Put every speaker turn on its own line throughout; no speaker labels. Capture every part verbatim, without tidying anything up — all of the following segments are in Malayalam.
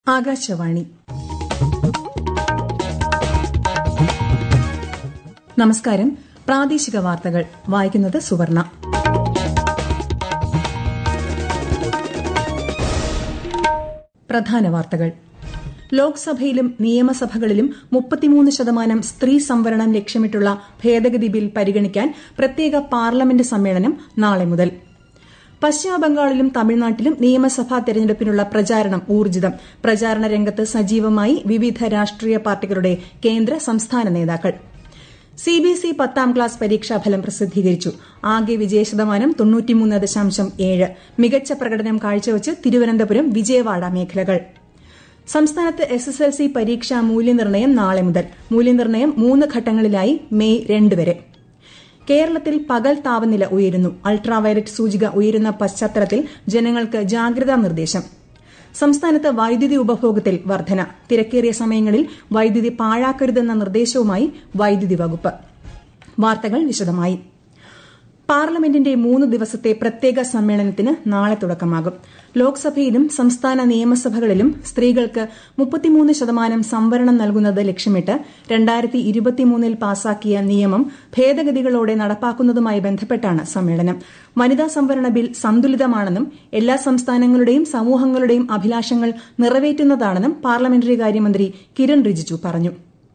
ആകാശവാണി. നമസ്കാരം. പ്രാദേശിക വാർത്തകൾ വായിക്കുന്നത് സുവർണ. പ്രധാന വാർത്തകൾ. ലോക്സഭയിലും നിയമസഭകളിലും മുപ്പത്തിമൂന്ന് ശതമാനം സ്ത്രീ സംവരണം ലക്ഷ്യമിട്ടുള്ള ഭേദഗതി ബിൽ പരിഗണിക്കാൻ പ്രത്യേക പാർലമെന്റ് സമ്മേളനം നാളെ മുതൽ. പശ്ചിമബംഗാളിലും തമിഴ്നാട്ടിലും നിയമസഭാ തെരഞ്ഞെടുപ്പിനുള്ള പ്രചാരണം ഊർജ്ജിതം. പ്രചാരണ രംഗത്ത് സജീവമായി വിവിധ രാഷ്ട്രീയ പാർട്ടികളുടെ കേന്ദ്ര സംസ്ഥാന നേതാക്കൾ. സിബിഎസ്ഇ പത്താം ക്ലാസ് പരീക്ഷാഫലം പ്രസിദ്ധീകരിച്ചു. ആകെ വിജയശതമാനം തൊണ്ണൂറ്റിമൂന്ന് ദശാംശം ഏഴ്. മികച്ച പ്രകടനം കാഴ്ചവച്ച് തിരുവനന്തപുരം, വിജയവാഡ മേഖലകൾ. സംസ്ഥാനത്ത് എസ് എസ് എൽ സി പരീക്ഷാ മൂല്യനിർണ്ണയം നാളെ മുതൽ. മൂല്യനിർണ്ണയം മൂന്ന് ഘട്ടങ്ങളിലായി മെയ് രണ്ട് വരെ. കേരളത്തിൽ പകൽ താപനില ഉയരുന്നു. അൾട്രാവയലറ്റ് സൂചിക ഉയരുന്ന പശ്ചാത്തലത്തിൽ ജനങ്ങൾക്ക് ജാഗ്രതാ നിർദ്ദേശം. സംസ്ഥാനത്ത് വൈദ്യുതി ഉപഭോഗത്തിൽ വർധന. തിരക്കേറിയ സമയങ്ങളിൽ വൈദ്യുതി പാഴാക്കരുതെന്ന നിർദ്ദേശവുമായി വൈദ്യുതി വകുപ്പ്. വാർത്തകൾ വിശദമായി. പാർലമെന്റിന്റെ മൂന്ന് ദിവസത്തെ പ്രത്യേക സമ്മേളനത്തിന് നാളെ തുടക്കമാകും. ലോക്സഭയിലും സംസ്ഥാന നിയമസഭകളിലും സ്ത്രീകൾക്ക് മുപ്പത്തിമൂന്ന് ശതമാനം സംവരണം നൽകുന്നത് ലക്ഷ്യമിട്ട് രണ്ടായിരത്തി ഇരുപത്തിമൂന്നിൽ പാസാക്കിയ നിയമം ഭേദഗതികളോടെ നടപ്പാക്കുന്നതുമായി ബന്ധപ്പെട്ടാണ് സമ്മേളനം. വനിതാ സംവരണ ബിൽ സന്തുലിതമാണെന്നും എല്ലാ സംസ്ഥാനങ്ങളുടെയും സമൂഹങ്ങളുടെയും അഭിലാഷങ്ങൾ നിറവേറ്റുന്നതാണെന്നും പാർലമെന്ററി കാര്യമന്ത്രി കിരൺ റിജിജു പറഞ്ഞു.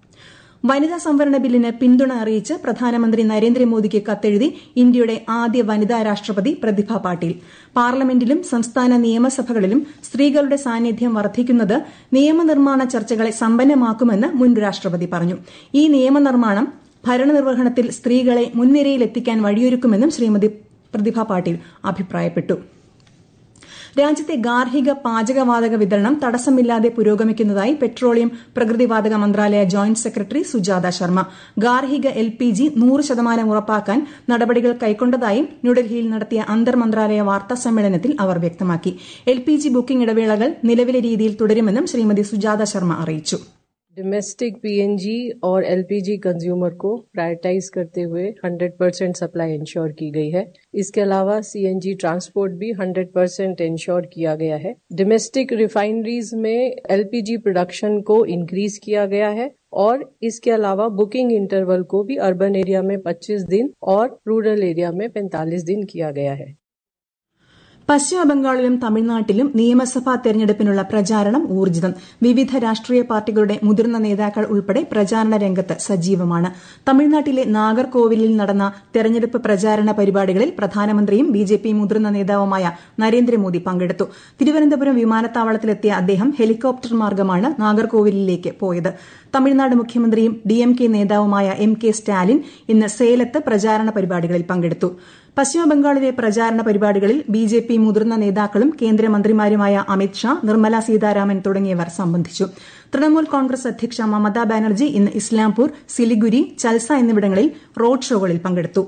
വനിതാ സംവരണ ബില്ലിന് പിന്തുണ അറിയിച്ച് പ്രധാനമന്ത്രി നരേന്ദ്രമോദിക്ക് കത്തെഴുതി ഇന്ത്യയുടെ ആദ്യ വനിതാ രാഷ്ട്രപതി പ്രതിഭ പാട്ടീൽ. പാർലമെന്റിലും സംസ്ഥാന നിയമസഭകളിലും സ്ത്രീകളുടെ സാന്നിധ്യം വർദ്ധിക്കുന്നത് നിയമനിർമ്മാണ ചർച്ചകളെ സമ്പന്നമാക്കുമെന്ന് മുൻ രാഷ്ട്രപതി പറഞ്ഞു. ഈ നിയമനിർമ്മാണം ഭരണനിർവഹണത്തിൽ സ്ത്രീകളെ മുൻനിരയിലെത്തിക്കാൻ വഴിയൊരുക്കുമെന്നും ശ്രീമതി പ്രതിഭ പാട്ടീൽ അഭിപ്രായപ്പെട്ടു. രാജ്യത്തെ ഗാർഹിക പാചകവാതക വിതരണം തടസ്സമില്ലാതെ പുരോഗമിക്കുന്നതായി പെട്രോളിയം പ്രകൃതിവാതക മന്ത്രാലയ ജോയിന്റ് സെക്രട്ടറി സുജാത ശർമ്മ. ഗാർഹിക എൽ പി ജി നൂറ് ശതമാനം ഉറപ്പാക്കാൻ നടപടികൾ കൈക്കൊണ്ടതായും ന്യൂഡൽഹിയിൽ നടത്തിയ അന്തർ മന്ത്രാലയ വാർത്താ സമ്മേളനത്തിൽ അവർ വ്യക്തമാക്കി. എൽ പി ജി ബുക്കിംഗ് ഇടവേളകൾ നിലവിലെ രീതിയിൽ തുടരുമെന്നും ശ്രീമതി സുജാത ശർമ്മ അറിയിച്ചു.
डोमेस्टिक पीएनजी और एलपीजी कंज्यूमर को प्रायोरिटाइज करते हुए हंड्रेड परसेंट सप्लाई इंश्योर की गई है. इसके अलावा सीएनजी ट्रांसपोर्ट भी हंड्रेड परसेंट इंश्योर किया गया है. डोमेस्टिक रिफाइनरीज में एलपीजी प्रोडक्शन को इंक्रीज किया गया है और इसके अलावा बुकिंग इंटरवल को भी अर्बन एरिया में पच्चीस दिन और रूरल एरिया में पैंतालीस दिन किया गया है.
പശ്ചിമബംഗാളിലും തമിഴ്നാട്ടിലും നിയമസഭാ തെരഞ്ഞെടുപ്പിനുള്ള പ്രചാരണം ഊർജ്ജിതം. വിവിധ രാഷ്ട്രീയ പാർട്ടികളുടെ മുതിർന്ന നേതാക്കൾ ഉൾപ്പെടെ പ്രചാരണ രംഗത്ത് സജീവമാണ്. തമിഴ്നാട്ടിലെ നാഗർകോവിലിൽ നടന്ന തെരഞ്ഞെടുപ്പ് പ്രചാരണ പരിപാടികളിൽ പ്രധാനമന്ത്രിയും ബിജെപി മുതിർന്ന നേതാവുമായ നരേന്ദ്രമോദി പങ്കെടുത്തു. തിരുവനന്തപുരം വിമാനത്താവളത്തിലെത്തിയ അദ്ദേഹം ഹെലികോപ്റ്റർ മാർഗമാണ് നാഗർകോവിലിലേക്ക് പോയത്. തമിഴ്നാട് മുഖ്യമന്ത്രിയും ഡിഎംകെ നേതാവുമായ എം കെ സ്റ്റാലിൻ ഇന്ന് സേലത്ത് പ്രചാരണ പരിപാടികളിൽ പങ്കെടുത്തു. പശ്ചിമബംഗാളിലെ പ്രചാരണ പരിപാടികളിൽ ബിജെപി മുതിർന്ന നേതാക്കളും കേന്ദ്രമന്ത്രിമാരുമായ അമിത് ഷാ, നിർമ്മല സീതാരാമൻ തുടങ്ങിയവർ സംബന്ധിച്ചു. തൃണമൂൽ കോൺഗ്രസ് അധ്യക്ഷ മമതാ ബാനർജി ഇന്ന് ഇസ്ലാംപൂർ, സിലിഗുരി, ചൽസ എന്നിവിടങ്ങളിൽ റോഡ് ഷോകളിൽ പങ്കെടുത്തു.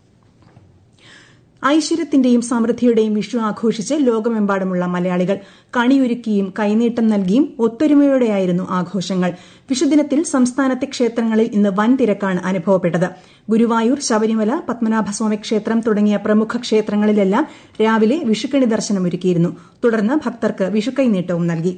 ഐശ്വര്യത്തിന്റെയും സമൃദ്ധിയുടെയും വിഷു ആഘോഷിച്ച് ലോകമെമ്പാടുമുള്ള മലയാളികൾ കണിയൊരുക്കിയും കൈനീട്ടം നൽകിയും ഒത്തൊരുമയോടെയായിരുന്നു ആഘോഷങ്ങൾ. വിഷുദിനത്തിൽ സംസ്ഥാനത്തെ ക്ഷേത്രങ്ങളിൽ ഇന്ന് വൻ തിരക്കാണ് അനുഭവപ്പെട്ടത്. ഗുരുവായൂർ, ശബരിമല, പത്മനാഭസ്വാമി ക്ഷേത്രം തുടങ്ങിയ പ്രമുഖ ക്ഷേത്രങ്ങളിലെല്ലാം രാവിലെ വിഷുക്കണി ദർശനമൊരുക്കിയിരുന്നു. തുടർന്ന് ഭക്തർക്ക് വിഷുക്കൈനീട്ടവും നൽകി.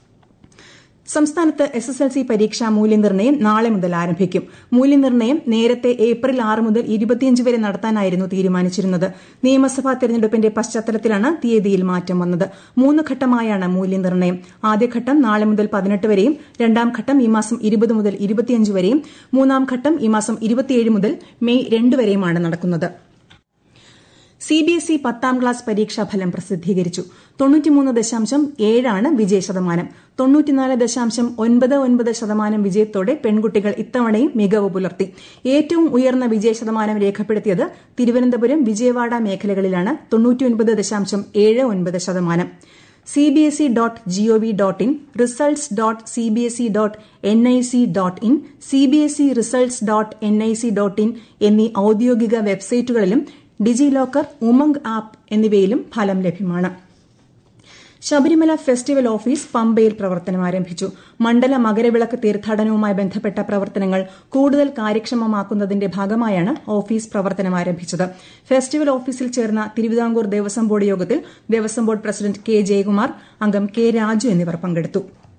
സംസ്ഥാനത്ത് എസ് എസ് എൽ സി പരീക്ഷാ മൂല്യനിർണ്ണയം നാളെ മുതൽ ആരംഭിക്കും. മൂല്യനിർണ്ണയം നേരത്തെ ഏപ്രിൽ ആറ് മുതൽ ഇരുപത്തിയഞ്ച് വരെ നടത്താനായിരുന്നു തീരുമാനിച്ചിരുന്നത്. നിയമസഭാ തെരഞ്ഞെടുപ്പിന്റെ പശ്ചാത്തലത്തിലാണ് തീയതിയിൽ മാറ്റം വന്നത്. മൂന്ന് ഘട്ടമായാണ് മൂല്യനിർണ്ണയം. ആദ്യഘട്ടം നാളെ മുതൽ പതിനെട്ട് വരെയും രണ്ടാം ഘട്ടം ഈ മാസം ഇരുപത് മുതൽ ഇരുപത്തിയഞ്ച് വരെയും മൂന്നാം ഘട്ടം ഈ മാസം ഇരുപത്തിയേഴ് മുതൽ മെയ് രണ്ട് വരെയുമാണ് നടക്കുന്നത്. സിബിഎസ്ഇ പത്താം ക്ലാസ് പരീക്ഷാഫലം പ്രസിദ്ധീകരിച്ചു. തൊണ്ണൂറ്റിമൂന്ന് ദശാംശം ഏഴാണ് വിജയശതമാനം. തൊണ്ണൂറ്റിനാല് ദശാംശം ഒൻപത് ഒൻപത് ശതമാനം വിജയത്തോടെ പെൺകുട്ടികൾ ഇത്തവണയും മികവ് പുലർത്തി. ഏറ്റവും ഉയർന്ന വിജയശതമാനം രേഖപ്പെടുത്തിയത് തിരുവനന്തപുരം, വിജയവാഡ മേഖലകളിലാണ്. തൊണ്ണൂറ്റിയൊൻപത് ദശാംശം ഏഴ് ഒൻപത് ശതമാനം. CBSE dot G O V dot in, results dot CBSE dot N I C dot in, CBSE results dot N I C dot in എന്നീ ഔദ്യോഗിക വെബ്സൈറ്റുകളിലും ഡിജി ലോക്കർ, ഉമംഗ് ആപ്പ് എന്നിവയിലും ഫലം ലഭ്യമാണ്. ശബരിമല ഫെസ്റ്റിവൽ ഓഫീസ് പമ്പയിൽ പ്രവർത്തനം ആരംഭിച്ചു. മണ്ഡല മകരവിളക്ക് തീർത്ഥാടനവുമായി ബന്ധപ്പെട്ട പ്രവർത്തനങ്ങൾ കൂടുതൽ കാര്യക്ഷമമാക്കുന്നതിന്റെ ഭാഗമായാണ് ഓഫീസ് പ്രവർത്തനം ആരംഭിച്ചത്. ഫെസ്റ്റിവൽ ഓഫീസിൽ ചേർന്ന തിരുവിതാംകൂർ ദേവസ്വം ബോർഡ് യോഗത്തിൽ Devaswom board president K Jayakumar, അംഗം കെ രാജു എന്നിവർ പങ്കെടുത്തു.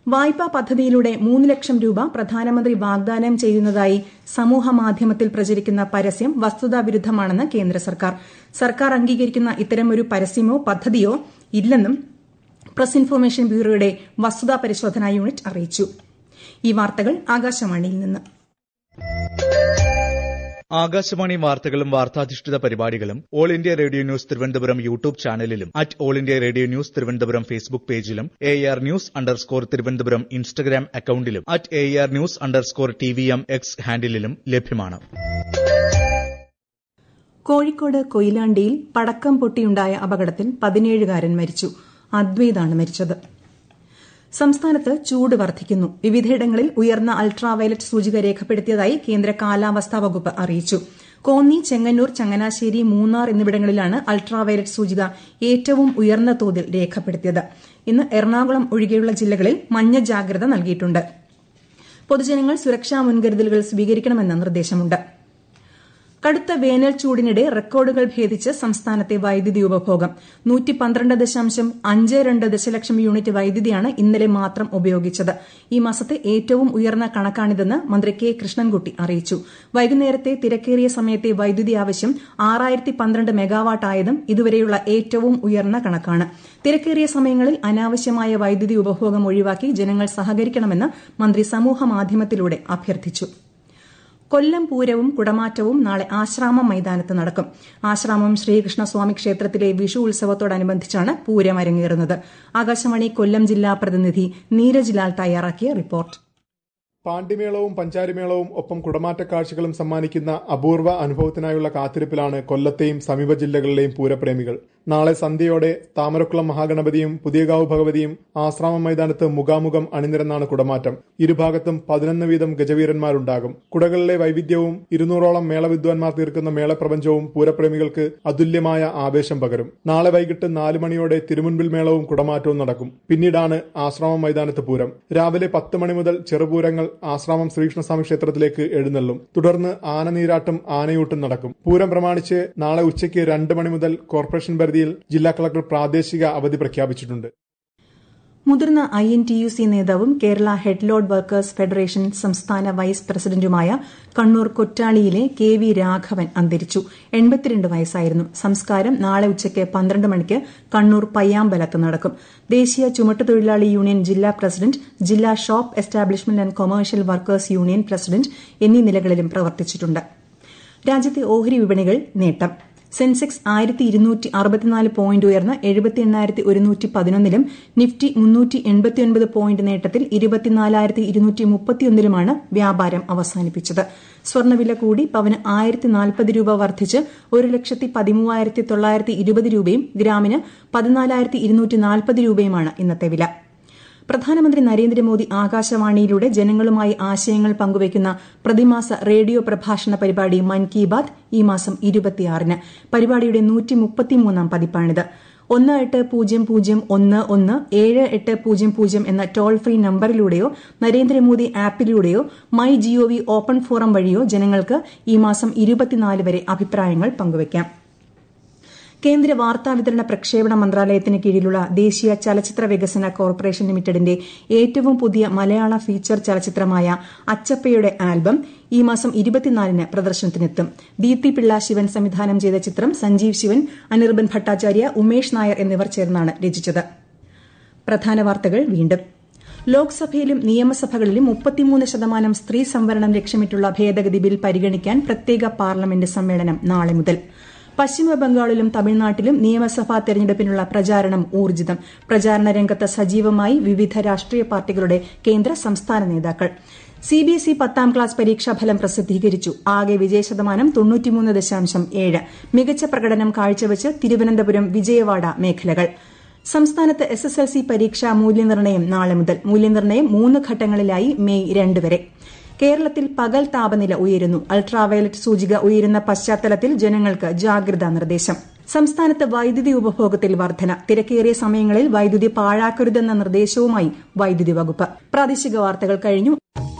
വായ്പാ പദ്ധതിയിലൂടെ മൂന്ന് ലക്ഷം രൂപ പ്രധാനമന്ത്രി വാഗ്ദാനം ചെയ്യുന്നതായി സമൂഹ മാധ്യമത്തിൽ പ്രചരിക്കുന്ന പരസ്യം വസ്തുതാവിരുദ്ധമാണെന്ന് കേന്ദ്ര സർക്കാർ. സർക്കാർ അംഗീകരിക്കുന്ന ഇത്തരമൊരു പരസ്യമോ പദ്ധതിയോ ഇല്ലെന്നും പ്രസ് ഇൻഫർമേഷൻ ബ്യൂറോയുടെ വസ്തുതാ പരിശോധനാ യൂണിറ്റ് അറിയിച്ചു. ഈ വാർത്തകൾ ആകാശവാണിയിൽ നിന്ന്.
ആകാശവാണി വാർത്തകളും വാർത്താധിഷ്ഠിത പരിപാടികളും All India Radio news Thiruvananthapuram YouTube ചാനലിലും at All India Radio news Thiruvananthapuram Facebook പേജിലും A R news underscore Thiruvananthapuram Instagram അക്കൌണ്ടിലും at A R news underscore T V M X ഹാൻഡിലും ലഭ്യമാണ്.
കോഴിക്കോട് കൊയിലാണ്ടിയിൽ പടക്കം പൊട്ടിയുണ്ടായ അപകടത്തിൽ പതിനേഴുകാരൻ മരിച്ചു. അദ്വൈതാണ് മരിച്ചത്. സംസ്ഥാനത്ത് ചൂട് വർദ്ധിക്കുന്നു. വിവിധയിടങ്ങളിൽ ഉയർന്ന അൾട്രാവയലറ്റ് സൂചിക രേഖപ്പെടുത്തിയതായി കേന്ദ്ര കാലാവസ്ഥാ വകുപ്പ് അറിയിച്ചു. കോന്നി, ചെങ്ങന്നൂർ, ചങ്ങനാശ്ശേരി, മൂന്നാർ എന്നിവിടങ്ങളിലാണ് അൾട്രാവയലറ്റ് സൂചിക ഏറ്റവും ഉയർന്ന തോതിൽ രേഖപ്പെടുത്തിയത്. ഇന്ന് എറണാകുളം ഒഴികെയുള്ള ജില്ലകളിൽ മഞ്ഞ ജാഗ്രത നൽകിയിട്ടുണ്ട്. പൊതുജനങ്ങൾ സുരക്ഷാ മുൻകരുതലുകൾ സ്വീകരിക്കണമെന്ന് നിർദ്ദേശമുണ്ട്. കടുത്ത വേനൽ ചൂടിനിടെ റെക്കോർഡുകൾ ഭേദിച്ച് സംസ്ഥാനത്തെ വൈദ്യുതി ഉപഭോഗം നൂറ്റി പന്ത്രണ്ട് ദശാംശം അഞ്ച് രണ്ട് ദശലക്ഷം യൂണിറ്റ് വൈദ്യുതിയാണ് ഇന്നലെ മാത്രം ഉപയോഗിച്ചത്. ഈ മാസത്തെ ഏറ്റവും ഉയർന്ന കണക്കാണിതെന്ന് മന്ത്രി കെ കൃഷ്ണൻകുട്ടി അറിയിച്ചു. വൈകുന്നേരത്തെ തിരക്കേറിയ സമയത്തെ വൈദ്യുതി ആവശ്യം ആറായിരത്തി പന്ത്രണ്ട് മെഗാവാട്ട് ആയതും ഇതുവരെയുള്ള ഏറ്റവും ഉയർന്ന കണക്കാണ്. തിരക്കേറിയ സമയങ്ങളിൽ അനാവശ്യമായ വൈദ്യുതി ഉപഭോഗം ഒഴിവാക്കി ജനങ്ങൾ സഹകരിക്കണമെന്ന് മന്ത്രി സമൂഹമാധ്യമത്തിലൂടെ അഭ്യർത്ഥിച്ചു. കൊല്ലം പൂരവും കുടമാറ്റവും നാളെ ആശ്രാമം മൈതാനത്ത് നടക്കും. ആശ്രാമം ശ്രീകൃഷ്ണസ്വാമി ക്ഷേത്രത്തിലെ വിഷു ഉത്സവത്തോടനുബന്ധിച്ചാണ് പൂരം അരങ്ങേറുന്നത്. ആകാശവാണി കൊല്ലം ജില്ലാ പ്രതിനിധി നീരജ് ലാൽ തയ്യാറാക്കിയ റിപ്പോർട്ട്.
പാണ്ടിമേളവും പഞ്ചാരിമേളവും ഒപ്പം കുടമാറ്റ കാഴ്ചകളും സമ്മാനിക്കുന്ന അപൂർവ അനുഭവത്തിനായുള്ള കാത്തിരിപ്പിലാണ് കൊല്ലത്തെയും സമീപ ജില്ലകളിലെയും പൂരപ്രേമികൾ. നാളെ സന്ധ്യയോടെ താമരക്കുളം മഹാഗണപതിയും പുതിയകാവ് ഭഗവതിയും ആശ്രാമം മൈതാനത്ത് മുഖാമുഖം അണിനിരന്നാണ് കുടമാറ്റം. ഇരുഭാഗത്തും പതിനൊന്ന് വീതം ഗജവീരന്മാരുണ്ടാകും. കുടകളിലെ വൈവിധ്യവും ഇരുന്നൂറോളം മേളവിദ്വാൻമാർ തീർക്കുന്ന മേളപ്രപഞ്ചവും പൂരപ്രേമികൾക്ക് അതുല്യമായ ആവേശം പകരും. നാളെ വൈകിട്ട് നാല് മണിയോടെ തിരുമുൻപിൽ മേളവും കുടമാറ്റവും നടക്കും. പിന്നീടാണ് ആശ്രാമം മൈതാനത്ത് പൂരം. രാവിലെ പത്ത് മണി മുതൽ ചെറുപൂരങ്ങൾ ആശ്രാമം ശ്രീകൃഷ്ണസ്വാമി ക്ഷേത്രത്തിലേക്ക് എഴുന്നള്ളും. തുടർന്ന് ആനനീരാട്ടും ആനയൂട്ടും നടക്കും. പൂരം പ്രമാണിച്ച് നാളെ ഉച്ചയ്ക്ക് രണ്ട് മണി മുതൽ കോർപ്പറേഷൻ പരിധിയിൽ ജില്ലാ കളക്ടർ പ്രാദേശിക അവധി പ്രഖ്യാപിച്ചിട്ടുണ്ട്.
മുതിർന്ന I N T U C നേതാവും കേരള ഹെഡ്ലോഡ് വർക്കേഴ്സ് ഫെഡറേഷൻ സംസ്ഥാന വൈസ് പ്രസിഡന്റുമായ കണ്ണൂർ കൊറ്റാളിയിലെ കെ വി രാഘവൻ അന്തരിച്ചു. എൺപത്തിരണ്ട് വയസ്സായിരുന്നു. സംസ്കാരം നാളെ ഉച്ചയ്ക്ക് പന്ത്രണ്ട് മണിക്ക് കണ്ണൂർ പയ്യാമ്പലത്ത് നടക്കും. ദേശീയ ചുമട്ടുതൊഴിലാളി യൂണിയൻ ജില്ലാ പ്രസിഡന്റ്, ജില്ലാ shop establishment and commercial workers union president എന്നീ നിലകളിലും പ്രവർത്തിച്ചിട്ടുണ്ട്. രാജ്യത്തെ ഓഹരി വിപണികൾ നേട്ടം. സെൻസെക്സ് ആയിരത്തി ഇരുന്നൂറ്റി അറുപത്തിനാല് പോയിന്റ് ഉയർന്ന് എഴുപത്തി എണ്ണായിരത്തി ഒരുന്നൂറ്റി പതിനൊന്നിലും നിഫ്റ്റി മുന്നൂറ്റി എൺപത്തിയൊൻപത് പോയിന്റ് നേട്ടത്തിൽ ഇരുപത്തിനാലായിരത്തി ഇരുന്നൂറ്റി മുപ്പത്തിയൊന്നിലുമാണ് വ്യാപാരം അവസാനിപ്പിച്ചത്. സ്വർണ്ണവില കൂടി പവന് ആയിരത്തി നാൽപ്പത് രൂപ വർദ്ധിച്ച് ഒരു ലക്ഷത്തി പതിമൂവായിരത്തി തൊള്ളായിരത്തി ഇരുപത് രൂപയും ഗ്രാമിന് പതിനാലായിരത്തി ഇരുന്നൂറ്റി നാൽപ്പത് രൂപയുമാണ് ഇന്നത്തെ വില. പ്രധാനമന്ത്രി നരേന്ദ്രമോദി ആകാശവാണിയിലൂടെ ജനങ്ങളുമായി ആശയങ്ങൾ പങ്കുവയ്ക്കുന്ന പ്രതിമാസ റേഡിയോ പ്രഭാഷണ പരിപാടി മൻ കി ബാത് ഈ മാസം ഇരുപത്തിയാറിന്. പരിപാടിയുടെ നൂറ്റി മുപ്പത്തിമൂന്നാം പതിപ്പാണിത്. ഒന്ന് എട്ട് പൂജ്യം പൂജ്യം ഒന്ന് ഒന്ന് ഏഴ് എട്ട് പൂജ്യം പൂജ്യം എന്ന toll free നമ്പറിലൂടെയോ Narendra Modi ആപ്പിലൂടെയോ my G O V open forum വഴിയോ ജനങ്ങൾക്ക് ഈ മാസം ഇരുപത്തിനാല് വരെ അഭിപ്രായങ്ങൾ പങ്കുവയ്ക്കാം. കേന്ദ്ര വാർത്താവിതരണ പ്രക്ഷേപണ മന്ത്രാലയത്തിന് കീഴിലുള്ള ദേശീയ ചലച്ചിത്ര വികസന കോർപ്പറേഷൻ ലിമിറ്റഡിന്റെ ഏറ്റവും പുതിയ മലയാള ഫീച്ചർ ചലച്ചിത്രമായ അച്ചപ്പയുടെ ആൽബം ഈ മാസം ഇരുപത്തിനാലിന് പ്രദർശനത്തിനെത്തും. ദീപ്തി പിള്ള ശിവൻ സംവിധാനം ചെയ്ത ചിത്രം സഞ്ജീവ് ശിവൻ, അനിർബൻ ഭട്ടാചാര്യ, ഉമേഷ് നായർ എന്നിവർ ചേർന്നാണ് രചിച്ചത്. പ്രധാന വാർത്തകൾ വീണ്ടും. ലോക്സഭയിലും നിയമസഭകളിലും മുപ്പത്തിമൂന്ന് ശതമാനം സ്ത്രീ സംവരണം ലക്ഷ്യമിട്ടുള്ള ഭേദഗതി ബിൽ പരിഗണിക്കാൻ പ്രത്യേക പാർലമെന്റ് സമ്മേളനം നാളെ മുതൽ. പശ്ചിമബംഗാളിലും തമിഴ്നാട്ടിലും നിയമസഭാ തെരഞ്ഞെടുപ്പിനുള്ള പ്രചാരണം ഊർജ്ജിതം. പ്രചാരണ രംഗത്ത് സജീവമായി വിവിധ രാഷ്ട്രീയ പാർട്ടികളുടെ കേന്ദ്ര സംസ്ഥാന നേതാക്കൾ. സിബിഎസ്ഇ പത്താം ക്ലാസ് പരീക്ഷാഫലം പ്രസിദ്ധീകരിച്ചു. ആകെ വിജയശതമാനം തൊണ്ണൂറ്റിമൂന്ന് ദശാംശം ഏഴ്. മികച്ച പ്രകടനം കാഴ്ചവെച്ച് തിരുവനന്തപുരം, വിജയവാഡ മേഖലകൾ. സംസ്ഥാനത്ത് എസ് എസ് എൽ സി പരീക്ഷാ മൂല്യനിർണ്ണയം നാളെ മുതൽ. മൂല്യനിർണ്ണയം മൂന്ന് ഘട്ടങ്ങളിലായി മെയ് രണ്ട് വരെ. കേരളത്തിൽ പകൽ താപനില ഉയരുന്നു. അൾട്രാവയലറ്റ് സൂചിക ഉയരുന്ന പശ്ചാത്തലത്തിൽ ജനങ്ങൾക്ക് ജാഗ്രതാ നിർദ്ദേശം. സംസ്ഥാനത്ത് വൈദ്യുതി ഉപഭോഗത്തിൽ വർധന. തിരക്കേറിയ സമയങ്ങളിൽ വൈദ്യുതി പാഴാക്കരുതെന്ന നിർദ്ദേശവുമായി വൈദ്യുതി വകുപ്പ്. പ്രാദേശിക വാർത്തകൾ കഴിഞ്ഞു.